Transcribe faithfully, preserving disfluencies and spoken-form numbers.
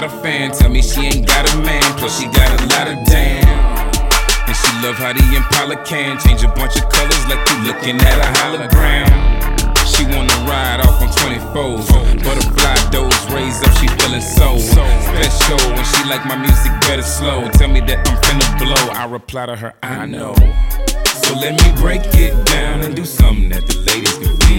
fan. Tell me she ain't got a man, plus she got a lot of damn. And she love how the Impala can change a bunch of colors like you looking at a hologram. She wanna ride off on twenty-fours, butterfly doors raised up, she feeling so special. And she like my music better slow. Tell me that I'm finna blow. I reply to her, I know. So let me break it down and do something that the ladies can feel.